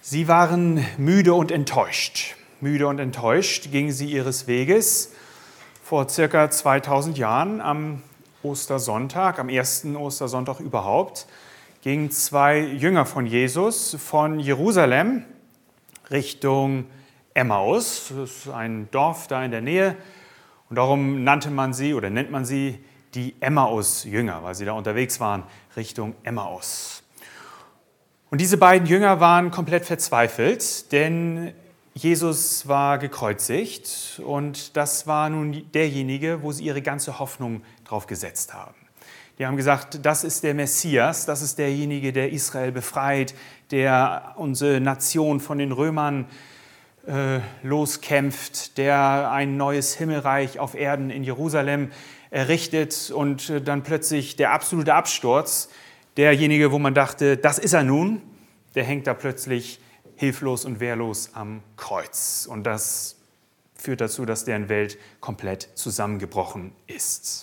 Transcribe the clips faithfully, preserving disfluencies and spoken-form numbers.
Sie waren müde und enttäuscht. Müde und enttäuscht gingen sie ihres Weges vor circa zweitausend Jahren am Ostersonntag, am ersten Ostersonntag überhaupt, gingen zwei Jünger von Jesus von Jerusalem Richtung Emmaus. Das ist ein Dorf da in der Nähe und darum nannte man sie oder nennt man sie die Emmaus-Jünger, weil sie da unterwegs waren Richtung Emmaus. Und diese beiden Jünger waren komplett verzweifelt, denn Jesus war gekreuzigt und das war nun derjenige, wo sie ihre ganze Hoffnung drauf gesetzt haben. Die haben gesagt, das ist der Messias, das ist derjenige, der Israel befreit, der unsere Nation von den Römern äh, loskämpft, der ein neues Himmelreich auf Erden in Jerusalem errichtet und äh, dann plötzlich der absolute Absturz. Derjenige, wo man dachte, das ist er nun, der hängt da plötzlich hilflos und wehrlos am Kreuz. Und das führt dazu, dass deren Welt komplett zusammengebrochen ist.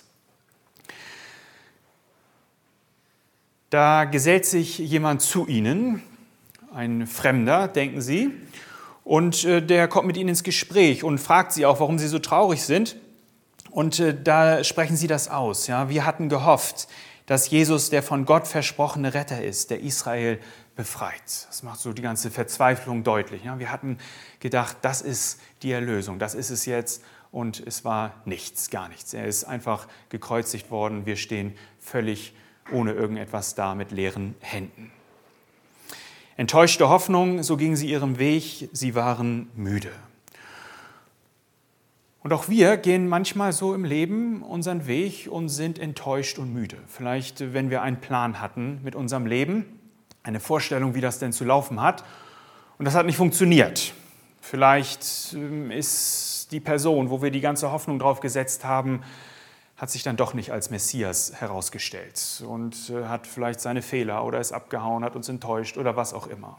Da gesellt sich jemand zu ihnen, ein Fremder, denken sie, und äh, der kommt mit ihnen ins Gespräch und fragt sie auch, warum sie so traurig sind. Und äh, da sprechen sie das aus. Ja? Wir hatten gehofft, dass Jesus der von Gott versprochene Retter ist, der Israel befreit. Das macht so die ganze Verzweiflung deutlich. Ja? Wir hatten gedacht, das ist die Erlösung, das ist es jetzt. Und es war nichts, gar nichts. Er ist einfach gekreuzigt worden. Wir stehen völlig ohne irgendetwas da mit leeren Händen. Enttäuschte Hoffnung, so gingen sie ihrem Weg. Sie waren müde. Und auch wir gehen manchmal so im Leben unseren Weg und sind enttäuscht und müde. Vielleicht, wenn wir einen Plan hatten mit unserem Leben, eine Vorstellung, wie das denn zu laufen hat, und das hat nicht funktioniert. Vielleicht ist die Person, wo wir die ganze Hoffnung drauf gesetzt haben, hat sich dann doch nicht als Messias herausgestellt und hat vielleicht seine Fehler oder ist abgehauen, hat uns enttäuscht oder was auch immer.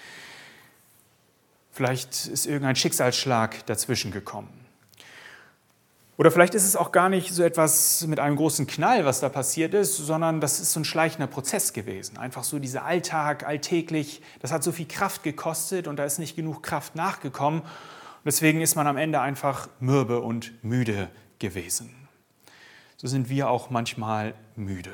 Vielleicht ist irgendein Schicksalsschlag dazwischen gekommen. Oder vielleicht ist es auch gar nicht so etwas mit einem großen Knall, was da passiert ist, sondern das ist so ein schleichender Prozess gewesen. Einfach so dieser Alltag, alltäglich, das hat so viel Kraft gekostet und da ist nicht genug Kraft nachgekommen. Und deswegen ist man am Ende einfach mürbe und müde gewesen. So sind wir auch manchmal müde.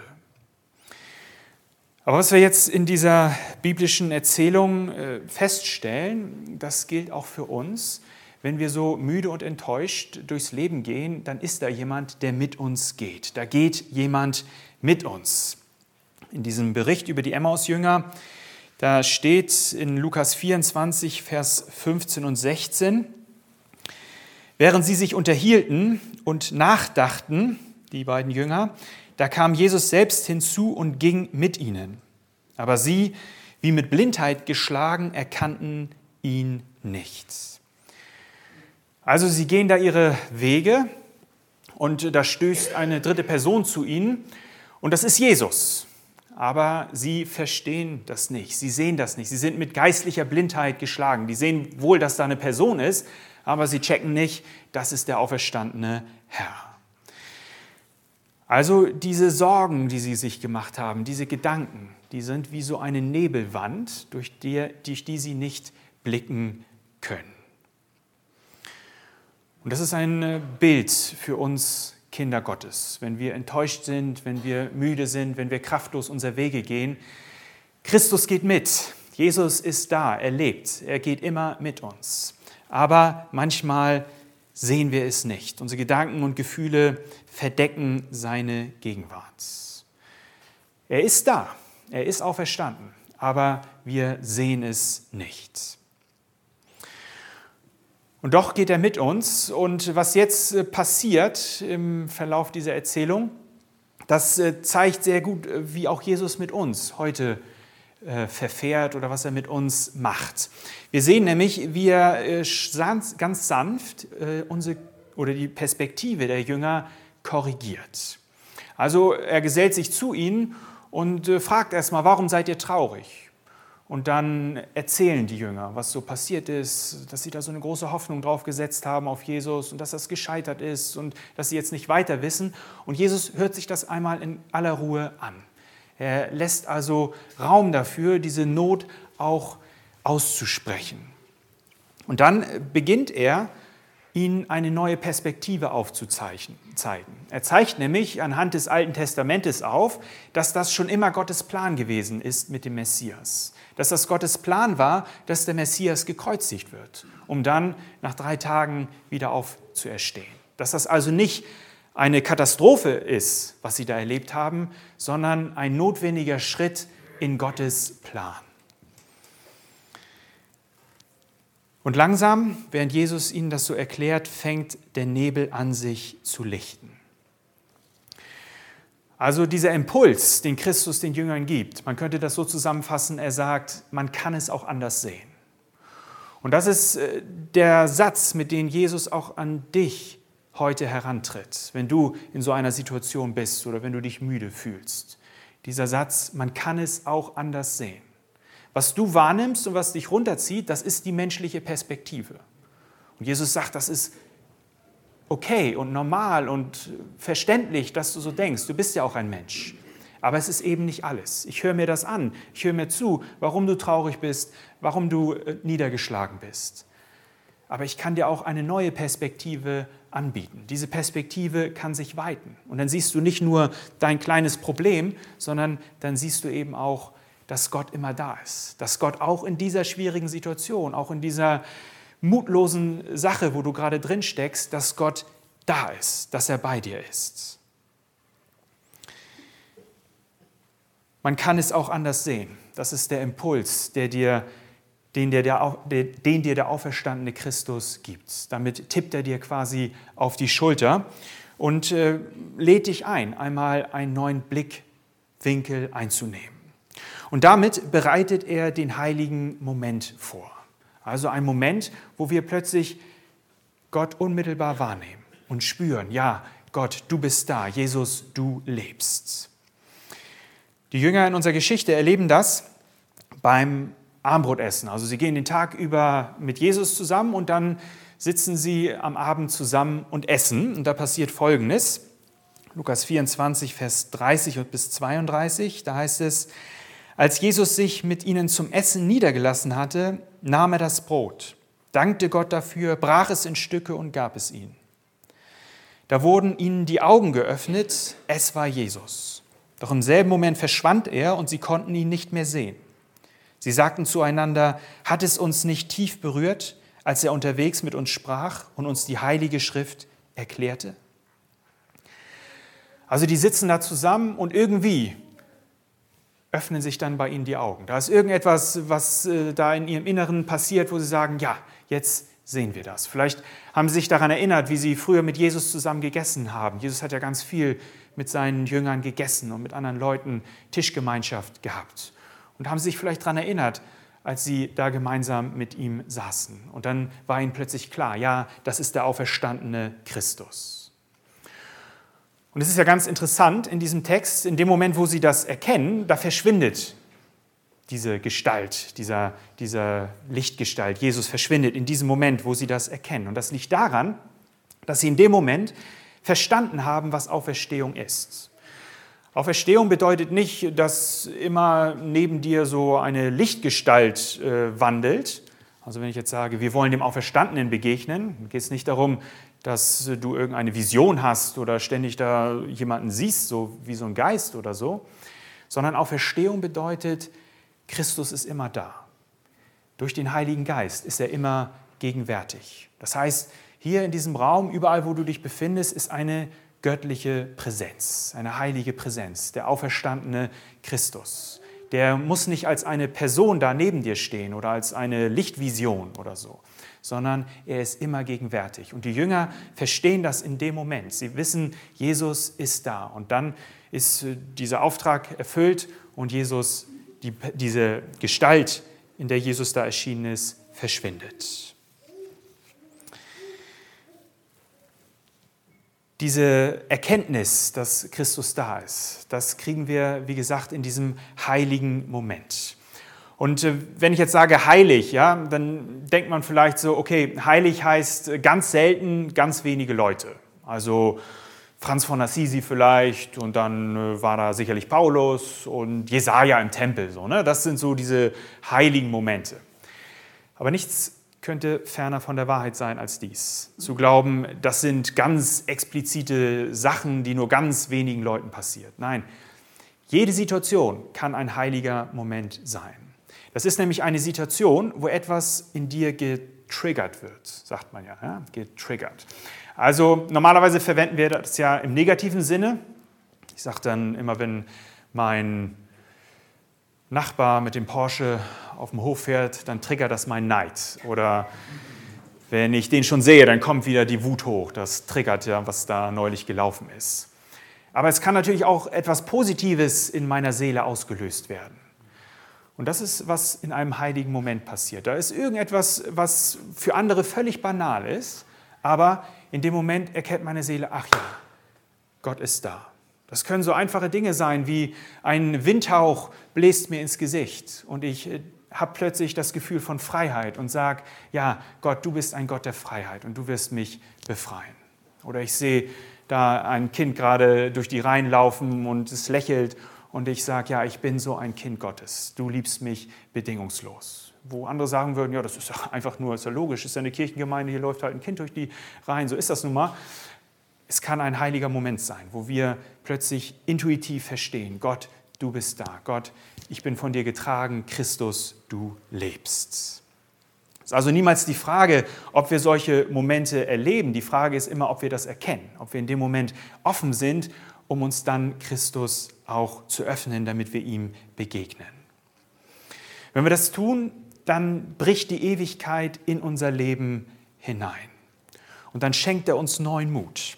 Aber was wir jetzt in dieser biblischen Erzählung feststellen, das gilt auch für uns. Wenn wir so müde und enttäuscht durchs Leben gehen, dann ist da jemand, der mit uns geht. Da geht jemand mit uns. In diesem Bericht über die Emmaus-Jünger, da steht in Lukas vierundzwanzig, Vers fünfzehn und sechzehn, während sie sich unterhielten und nachdachten, die beiden Jünger, da kam Jesus selbst hinzu und ging mit ihnen. Aber sie, wie mit Blindheit geschlagen, erkannten ihn nicht. Also sie gehen da ihre Wege und da stößt eine dritte Person zu ihnen und das ist Jesus. Aber sie verstehen das nicht, sie sehen das nicht, sie sind mit geistlicher Blindheit geschlagen. Die sehen wohl, dass da eine Person ist, aber sie checken nicht, das ist der auferstandene Herr. Also diese Sorgen, die sie sich gemacht haben, diese Gedanken, die sind wie so eine Nebelwand, durch die, durch die sie nicht blicken können. Und das ist ein Bild für uns Kinder Gottes. Wenn wir enttäuscht sind, wenn wir müde sind, wenn wir kraftlos unsere Wege gehen, Christus geht mit. Jesus ist da, er lebt, er geht immer mit uns. Aber manchmal sehen wir es nicht. Unsere Gedanken und Gefühle verdecken seine Gegenwart. Er ist da, er ist auferstanden, aber wir sehen es nicht. Und doch geht er mit uns und was jetzt passiert im Verlauf dieser Erzählung, das zeigt sehr gut, wie auch Jesus mit uns heute verfährt oder was er mit uns macht. Wir sehen nämlich, wie er ganz sanft unsere, oder die Perspektive der Jünger korrigiert. Also er gesellt sich zu ihnen und fragt erstmal, warum seid ihr traurig? Und dann erzählen die Jünger, was so passiert ist, dass sie da so eine große Hoffnung drauf gesetzt haben auf Jesus und dass das gescheitert ist und dass sie jetzt nicht weiter wissen. Und Jesus hört sich das einmal in aller Ruhe an. Er lässt also Raum dafür, diese Not auch auszusprechen. Und dann beginnt er, ihnen eine neue Perspektive aufzuzeigen. Er zeigt nämlich anhand des Alten Testamentes auf, dass das schon immer Gottes Plan gewesen ist mit dem Messias. Dass das Gottes Plan war, dass der Messias gekreuzigt wird, um dann nach drei Tagen wieder aufzuerstehen. Dass das also nicht eine Katastrophe ist, was sie da erlebt haben, sondern ein notwendiger Schritt in Gottes Plan. Und langsam, während Jesus ihnen das so erklärt, fängt der Nebel an, sich zu lichten. Also dieser Impuls, den Christus den Jüngern gibt, man könnte das so zusammenfassen, er sagt, man kann es auch anders sehen. Und das ist der Satz, mit dem Jesus auch an dich heute herantritt, wenn du in so einer Situation bist oder wenn du dich müde fühlst. Dieser Satz, man kann es auch anders sehen. Was du wahrnimmst und was dich runterzieht, das ist die menschliche Perspektive. Und Jesus sagt, das ist okay und normal und verständlich, dass du so denkst. Du bist ja auch ein Mensch. Aber es ist eben nicht alles. Ich höre mir das an. Ich höre mir zu, warum du traurig bist, warum du niedergeschlagen bist. Aber ich kann dir auch eine neue Perspektive anbieten. Diese Perspektive kann sich weiten. Und dann siehst du nicht nur dein kleines Problem, sondern dann siehst du eben auch, dass Gott immer da ist. Dass Gott auch in dieser schwierigen Situation, auch in dieser mutlosen Sache, wo du gerade drin steckst, dass Gott da ist, dass er bei dir ist. Man kann es auch anders sehen. Das ist der Impuls, der dir, den, der, der, den dir der auferstandene Christus gibt. Damit tippt er dir quasi auf die Schulter und äh, lädt dich ein, einmal einen neuen Blickwinkel einzunehmen. Und damit bereitet er den heiligen Moment vor. Also ein Moment, wo wir plötzlich Gott unmittelbar wahrnehmen und spüren, ja, Gott, du bist da, Jesus, du lebst. Die Jünger in unserer Geschichte erleben das beim Abendbrotessen. Also sie gehen den Tag über mit Jesus zusammen und dann sitzen sie am Abend zusammen und essen. Und da passiert Folgendes. Lukas vierundzwanzig, Vers dreißig bis zweiunddreißig, da heißt es, als Jesus sich mit ihnen zum Essen niedergelassen hatte, nahm er das Brot, dankte Gott dafür, brach es in Stücke und gab es ihnen. Da wurden ihnen die Augen geöffnet, es war Jesus. Doch im selben Moment verschwand er und sie konnten ihn nicht mehr sehen. Sie sagten zueinander, hat es uns nicht tief berührt, als er unterwegs mit uns sprach und uns die Heilige Schrift erklärte? Also die sitzen da zusammen und irgendwie öffnen sich dann bei ihnen die Augen. Da ist irgendetwas, was äh, da in ihrem Inneren passiert, wo sie sagen, ja, jetzt sehen wir das. Vielleicht haben sie sich daran erinnert, wie sie früher mit Jesus zusammen gegessen haben. Jesus hat ja ganz viel mit seinen Jüngern gegessen und mit anderen Leuten Tischgemeinschaft gehabt. Und haben sich vielleicht daran erinnert, als sie da gemeinsam mit ihm saßen. Und dann war ihnen plötzlich klar, ja, das ist der auferstandene Christus. Und es ist ja ganz interessant in diesem Text, in dem Moment, wo sie das erkennen, da verschwindet diese Gestalt, dieser, dieser Lichtgestalt. Jesus verschwindet in diesem Moment, wo sie das erkennen. Und das liegt daran, dass sie in dem Moment verstanden haben, was Auferstehung ist. Auferstehung bedeutet nicht, dass immer neben dir so eine Lichtgestalt äh, wandelt. Also wenn ich jetzt sage, wir wollen dem Auferstandenen begegnen, dann geht es nicht darum, dass du irgendeine Vision hast oder ständig da jemanden siehst, so wie so ein Geist oder so, sondern Auferstehung bedeutet, Christus ist immer da. Durch den Heiligen Geist ist er immer gegenwärtig. Das heißt, hier in diesem Raum, überall wo du dich befindest, ist eine göttliche Präsenz, eine heilige Präsenz, der auferstandene Christus. Der muss nicht als eine Person da neben dir stehen oder als eine Lichtvision oder so, sondern er ist immer gegenwärtig. Und die Jünger verstehen das in dem Moment. Sie wissen, Jesus ist da. Und dann ist dieser Auftrag erfüllt und Jesus, die, diese Gestalt, in der Jesus da erschienen ist, verschwindet. Diese Erkenntnis, dass Christus da ist, das kriegen wir, wie gesagt, in diesem heiligen Moment. Und äh, wenn ich jetzt sage heilig, ja, dann denkt man vielleicht so, okay, heilig heißt ganz selten ganz wenige Leute. Also Franz von Assisi vielleicht und dann äh, war da sicherlich Paulus und Jesaja im Tempel. So, ne? Das sind so diese heiligen Momente. Aber nichts könnte ferner von der Wahrheit sein als dies. Zu glauben, das sind ganz explizite Sachen, die nur ganz wenigen Leuten passiert. Nein, jede Situation kann ein heiliger Moment sein. Das ist nämlich eine Situation, wo etwas in dir getriggert wird, sagt man ja, ja? getriggert. Also normalerweise verwenden wir das ja im negativen Sinne. Ich sage dann immer, wenn mein Nachbar mit dem Porsche auf dem Hof fährt, dann triggert das meinen Neid. Oder wenn ich den schon sehe, dann kommt wieder die Wut hoch. Das triggert ja, was da neulich gelaufen ist. Aber es kann natürlich auch etwas Positives in meiner Seele ausgelöst werden. Und das ist, was in einem heiligen Moment passiert. Da ist irgendetwas, was für andere völlig banal ist, aber in dem Moment erkennt meine Seele, ach ja, Gott ist da. Das können so einfache Dinge sein, wie ein Windhauch bläst mir ins Gesicht und ich habe plötzlich das Gefühl von Freiheit und sage, ja, Gott, du bist ein Gott der Freiheit und du wirst mich befreien. Oder ich sehe da ein Kind gerade durch die Reihen laufen und es lächelt und ich sage, ja, ich bin so ein Kind Gottes, du liebst mich bedingungslos. Wo andere sagen würden, ja, das ist ja einfach nur, ist ja logisch, ist ja eine Kirchengemeinde, hier läuft halt ein Kind durch die Reihen, so ist das nun mal. Es kann ein heiliger Moment sein, wo wir plötzlich intuitiv verstehen, Gott, du bist da. Gott, ich bin von dir getragen. Christus, du lebst. Es ist also niemals die Frage, ob wir solche Momente erleben. Die Frage ist immer, ob wir das erkennen, ob wir in dem Moment offen sind, um uns dann Christus auch zu öffnen, damit wir ihm begegnen. Wenn wir das tun, dann bricht die Ewigkeit in unser Leben hinein. Und dann schenkt er uns neuen Mut.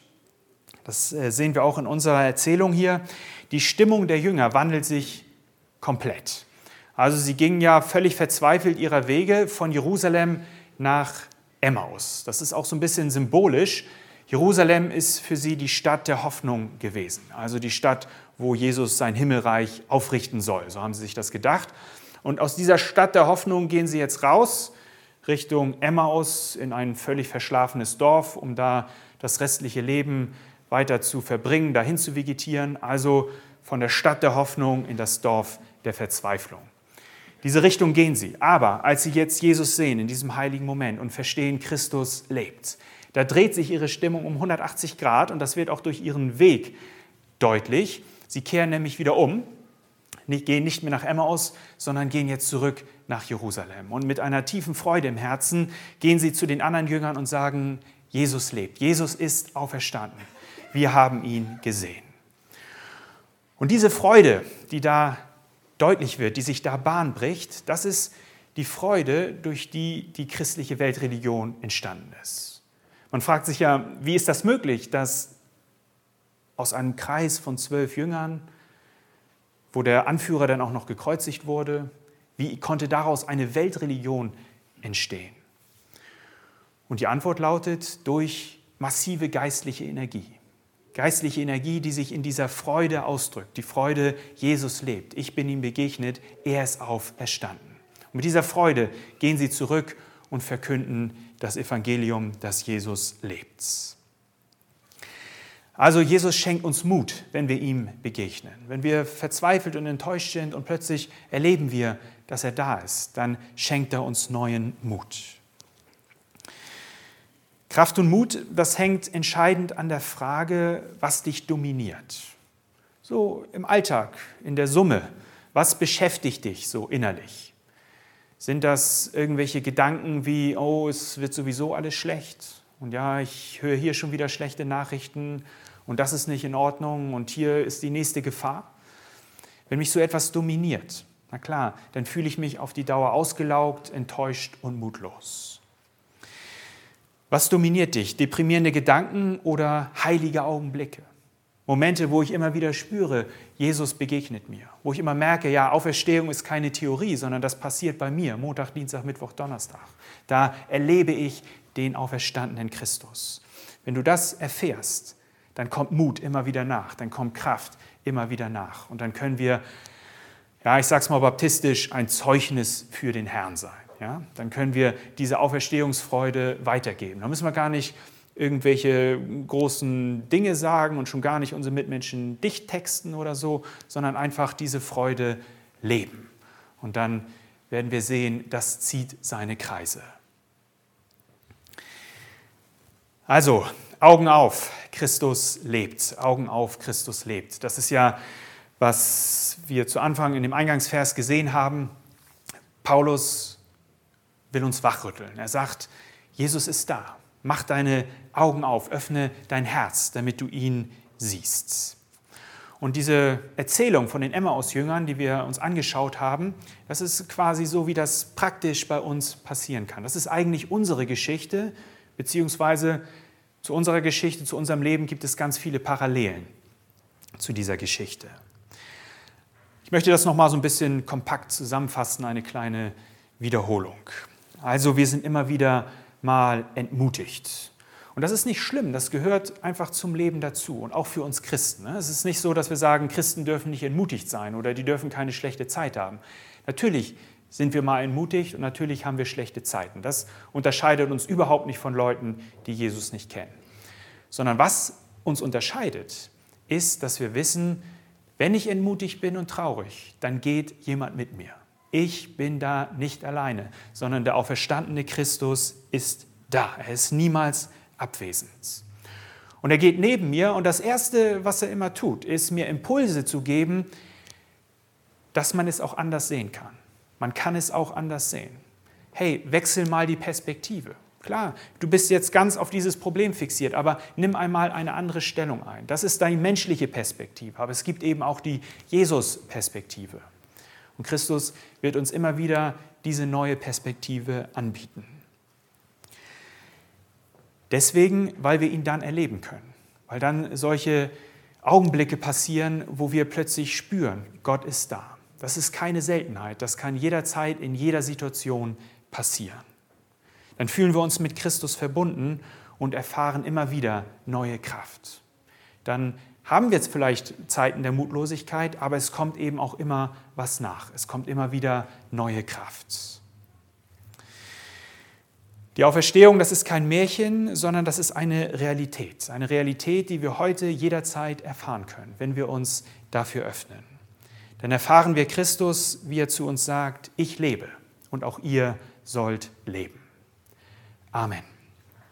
Das sehen wir auch in unserer Erzählung hier. Die Stimmung der Jünger wandelt sich komplett. Also sie gingen ja völlig verzweifelt ihrer Wege von Jerusalem nach Emmaus. Das ist auch so ein bisschen symbolisch. Jerusalem ist für sie die Stadt der Hoffnung gewesen. Also die Stadt, wo Jesus sein Himmelreich aufrichten soll. So haben sie sich das gedacht. Und aus dieser Stadt der Hoffnung gehen sie jetzt raus Richtung Emmaus in ein völlig verschlafenes Dorf, um da das restliche Leben weiter zu verbringen, dahin zu vegetieren, also von der Stadt der Hoffnung in das Dorf der Verzweiflung. Diese Richtung gehen sie. Aber als sie jetzt Jesus sehen in diesem heiligen Moment und verstehen, Christus lebt, da dreht sich ihre Stimmung um hundertachtzig Grad und das wird auch durch ihren Weg deutlich. Sie kehren nämlich wieder um, gehen nicht mehr nach Emmaus, sondern gehen jetzt zurück nach Jerusalem. Und mit einer tiefen Freude im Herzen gehen sie zu den anderen Jüngern und sagen, Jesus lebt, Jesus ist auferstanden. Wir haben ihn gesehen. Und diese Freude, die da deutlich wird, die sich da Bahn bricht, das ist die Freude, durch die die christliche Weltreligion entstanden ist. Man fragt sich ja, wie ist das möglich, dass aus einem Kreis von zwölf Jüngern, wo der Anführer dann auch noch gekreuzigt wurde, wie konnte daraus eine Weltreligion entstehen? Und die Antwort lautet, durch massive geistliche Energie. Geistliche Energie, die sich in dieser Freude ausdrückt. Die Freude, Jesus lebt. Ich bin ihm begegnet, er ist auferstanden. Und mit dieser Freude gehen sie zurück und verkünden das Evangelium, dass Jesus lebt. Also Jesus schenkt uns Mut, wenn wir ihm begegnen. Wenn wir verzweifelt und enttäuscht sind und plötzlich erleben wir, dass er da ist, dann schenkt er uns neuen Mut. Kraft und Mut, das hängt entscheidend an der Frage, was dich dominiert. So im Alltag, in der Summe, was beschäftigt dich so innerlich? Sind das irgendwelche Gedanken wie, oh, es wird sowieso alles schlecht und ja, ich höre hier schon wieder schlechte Nachrichten und das ist nicht in Ordnung und hier ist die nächste Gefahr? Wenn mich so etwas dominiert, na klar, dann fühle ich mich auf die Dauer ausgelaugt, enttäuscht und mutlos. Was dominiert dich? Deprimierende Gedanken oder heilige Augenblicke? Momente, wo ich immer wieder spüre, Jesus begegnet mir. Wo ich immer merke, ja, Auferstehung ist keine Theorie, sondern das passiert bei mir. Montag, Dienstag, Mittwoch, Donnerstag. Da erlebe ich den auferstandenen Christus. Wenn du das erfährst, dann kommt Mut immer wieder nach. Dann kommt Kraft immer wieder nach. Und dann können wir, ja, ich sag's mal baptistisch, ein Zeugnis für den Herrn sein. Ja, dann können wir diese Auferstehungsfreude weitergeben. Da müssen wir gar nicht irgendwelche großen Dinge sagen und schon gar nicht unsere Mitmenschen dicht texten oder so, sondern einfach diese Freude leben. Und dann werden wir sehen, das zieht seine Kreise. Also, Augen auf, Christus lebt. Augen auf, Christus lebt. Das ist ja, was wir zu Anfang in dem Eingangsvers gesehen haben. Paulus will uns wachrütteln. Er sagt, Jesus ist da. Mach deine Augen auf, öffne dein Herz, damit du ihn siehst. Und diese Erzählung von den Emmaus-Jüngern, die wir uns angeschaut haben, das ist quasi so, wie das praktisch bei uns passieren kann. Das ist eigentlich unsere Geschichte, beziehungsweise zu unserer Geschichte, zu unserem Leben gibt es ganz viele Parallelen zu dieser Geschichte. Ich möchte das nochmal so ein bisschen kompakt zusammenfassen, eine kleine Wiederholung. Also wir sind immer wieder mal entmutigt. Und das ist nicht schlimm, das gehört einfach zum Leben dazu und auch für uns Christen. Es ist nicht so, dass wir sagen, Christen dürfen nicht entmutigt sein oder die dürfen keine schlechte Zeit haben. Natürlich sind wir mal entmutigt und natürlich haben wir schlechte Zeiten. Das unterscheidet uns überhaupt nicht von Leuten, die Jesus nicht kennen. Sondern was uns unterscheidet, ist, dass wir wissen, wenn ich entmutigt bin und traurig, dann geht jemand mit mir. Ich bin da nicht alleine, sondern der auferstandene Christus ist da. Er ist niemals abwesend. Und er geht neben mir und das Erste, was er immer tut, ist mir Impulse zu geben, dass man es auch anders sehen kann. Man kann es auch anders sehen. Hey, wechsel mal die Perspektive. Klar, du bist jetzt ganz auf dieses Problem fixiert, aber nimm einmal eine andere Stellung ein. Das ist deine menschliche Perspektive, aber es gibt eben auch die Jesus-Perspektive. Und Christus wird uns immer wieder diese neue Perspektive anbieten. Deswegen, weil wir ihn dann erleben können, weil dann solche Augenblicke passieren, wo wir plötzlich spüren, Gott ist da. Das ist keine Seltenheit, das kann jederzeit in jeder Situation passieren. Dann fühlen wir uns mit Christus verbunden und erfahren immer wieder neue Kraft. Dann haben wir jetzt vielleicht Zeiten der Mutlosigkeit, aber es kommt eben auch immer was nach. Es kommt immer wieder neue Kraft. Die Auferstehung, das ist kein Märchen, sondern das ist eine Realität. Eine Realität, die wir heute jederzeit erfahren können, wenn wir uns dafür öffnen. Dann erfahren wir Christus, wie er zu uns sagt, ich lebe und auch ihr sollt leben. Amen.